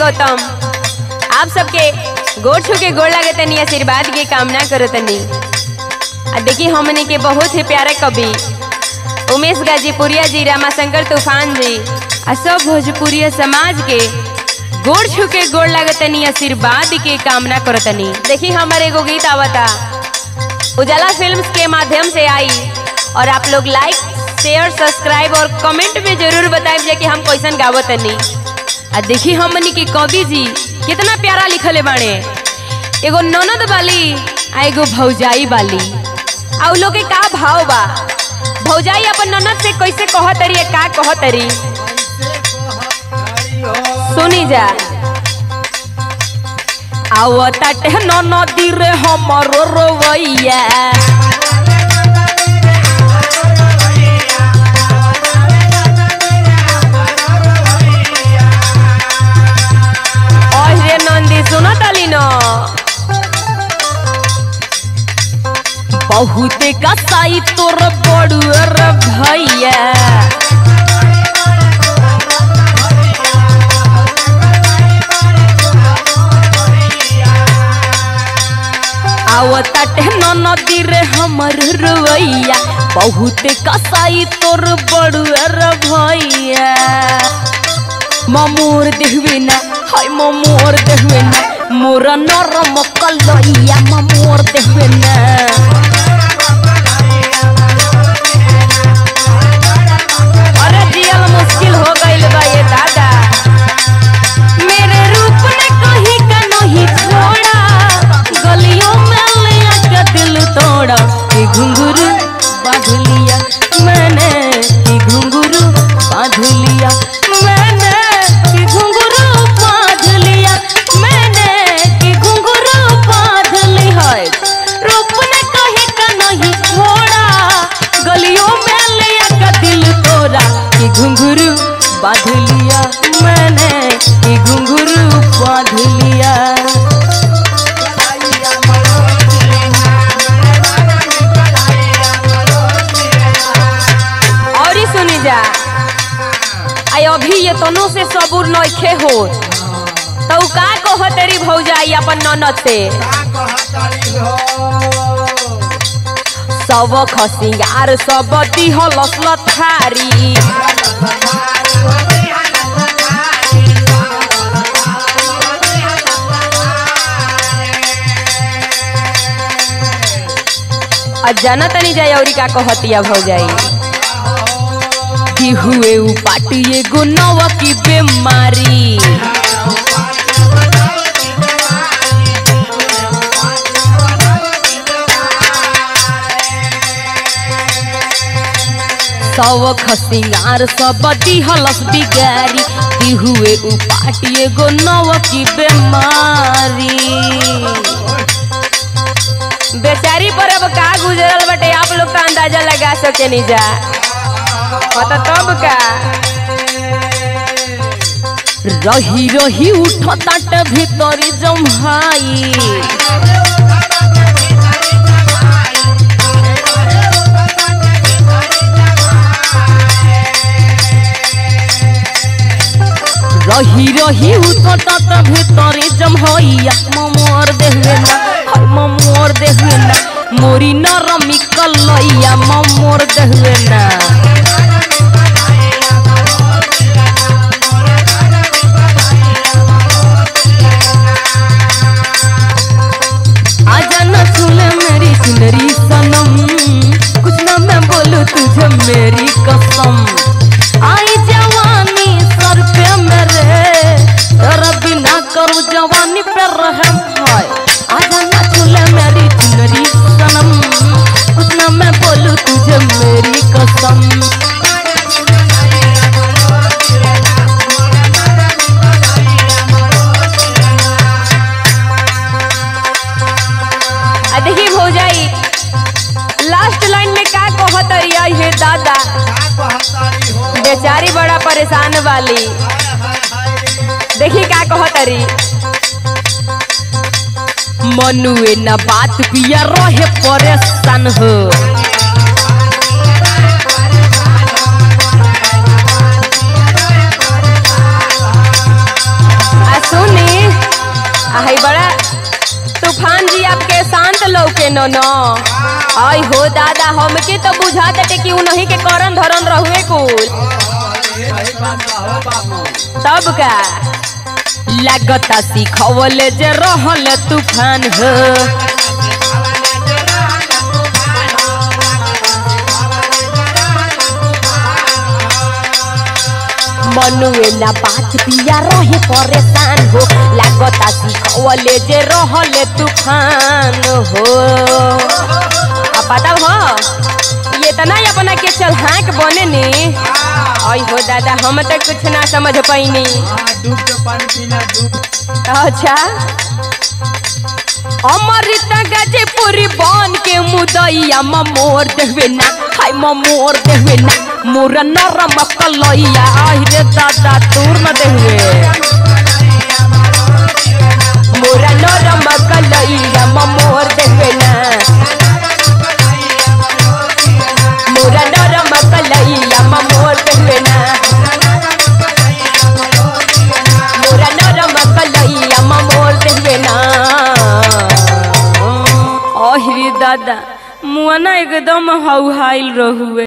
गौतम आप सबके गोड़ छू के गोड़ लगे तनी आशीर्वाद के कामना करो तनी। देखिए हमने के बहुत ही प्यारे कवि उमेश गाजीपुरिया जी, रामाशंकर तूफान जी और सब भोजपुरिया समाज के गोड़ छू के गोड़ लगे तनी आशीर्वाद के कामना करो तनी। देखिए हमारे एगो गीत आवता उजाला फिल्म्स के माध्यम से आई और आप लोग लाइक शेयर सब्सक्राइब और कमेंट में जरूर बताइए कि हम कैसन गावत तनी। देखिए हमनी के कवि जी कितना प्यारा लिखले बाणे, एगो ननद वाली आ एगो भौजाई वाली। आ लोग के का भाव बा, भौजाई अपन ननद से कैसे कहतरी है, का कहतरी सुनी जा। आवता ननदी रे हमरो रोवैया, सुना ताली न बहुत कसाई तोर बड़ुअर भैया। आवता ननदी रे हमर रुवैया, बहुत कसाई तोर बड़ुअर भैया। मोर देखबे ना, हाय मोर देखबे ना, मोर नरम कलैया मोर देखबे ना। अरे जियल मुश्किल हो गइल बा ये दादा, मेरे रूप ने कहीं का नहीं छोड़ा, गलियों में ले आके दिल तोड़ा। ये घुंघरू बांध लिया मैंने, ये घुंघरू बांध लिया मैंने, घुंघरू बांध लिया मैंने, ये घुंघरू बांध लिया। और ही सुनी जा, आई अभी ये तनो से सबूर नइखे हो तो का कह तेरी भौजाई अपन ननद से, सब खसिंगार सब दिहलस लथारी। जाना तनी जाए और का कहतिया भौजाई, कि हुए उ पाटी एगो नवा की बीमारी। सब खसिंगार सब दिहलस बिगारी, कि हुए उ पाटी एगो नवा की बीमारी। बेचारी पर अब का गुजरल बटे आप लोग का अंदाजा लगा सके नहीं जा, पता तब का रही रही उठताट भीतरी जम्हाई। रही रही उठताट भीतरी जम्हाइया, मोर देखबे ना, मोर देखबे ना, मोरी नरमी कलैया मोर देखबे ना। आजा न छूले मेरी चुनरी सनम, कुछ ना मैं बोलूं तुझे मेरी कसम। आई जवानी सर पे मेरे, तेरा बिना करूं जवानी पे रहम है। आजा न छूले मेरी चुनरी सनम, कुछ ना मैं बोलूं तुझे मेरी कसम। देखिए भौजाई लास्ट लाइन में का कहतरिया ये दादा, बेचारी बड़ा परेशान वाली। देखिए का कहतरी, मनुए न बात पिया रहे परेशान हो। आ न न आई हो दादा हमके तो बुझात टे कि उन्हीं के करन धरन रहुए कुल तब का लागता सिखवले जे रहल तूफान हो मनुए ना बात पिया रहे परेशान हो लागता सिखवले जे रहल तूफान हो पता हो ये तना अपना के चल हाँक बने ने आई हो दादा हम तो कुछ ना समझ पाईनी अच्छा अमृत गाजीपुरी बन के मुदैया मोर देवे ना हाय मोर देवे ना मोर नरम कलैया आई रे दादा दूर न देवे मोर नरम कलैया मोर देवे ना मोर नरम कलैया मोर देवे ना मोर नरम कलैया मोर देवे ना दादा मुआना एकदम हौहाइल रहुए।